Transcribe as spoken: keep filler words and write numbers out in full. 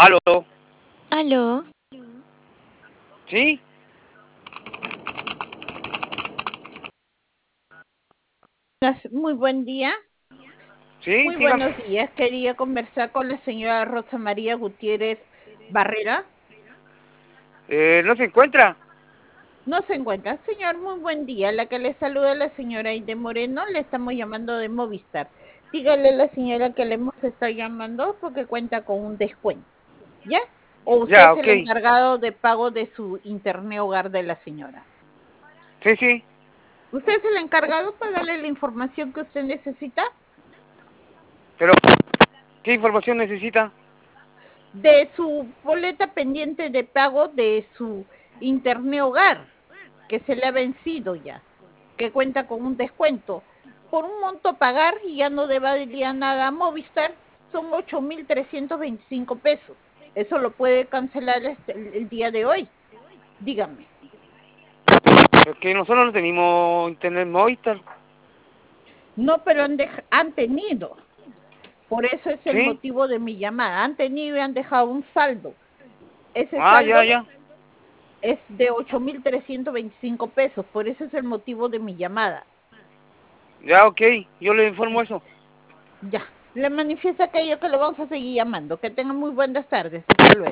Aló, Aló, ¿sí? Buenas- Muy buen día. Sí, Muy dígame. buenos días. Quería conversar con la señora Rosa María Gutiérrez Barrera. Eh, ¿no se encuentra? No se encuentra. Señor, muy buen día. La que le saluda la señora Aide Moreno. Le estamos llamando de Movistar. Dígale a la señora que le hemos estado llamando porque cuenta con un descuento. ¿Ya? ¿O usted Ya, es ok. el encargado de pago de su internet hogar de la señora? Sí, sí. ¿Usted es el encargado para darle la información que usted necesita? Pero, ¿qué información necesita? De su boleta pendiente de pago de su internet hogar, que se le ha vencido ya, que cuenta con un descuento. Por un monto a pagar y ya no debería nada a Movistar, son ocho mil trescientos veinticinco pesos. Eso lo puede cancelar este, el, el día de hoy. Dígame. Es que nosotros no tenemos internet Movistar. No, pero han, han tenido. Por eso es el ¿Sí? motivo de mi llamada. Han tenido y han dejado un saldo. Ese Ah, ya, saldo ya. es de ocho mil trescientos veinticinco pesos, por eso es el motivo de mi llamada. Ya, ok. Yo le informo eso. Ya, le manifiesto aquello que le vamos a seguir llamando. Que tengan muy buenas tardes. Hasta luego.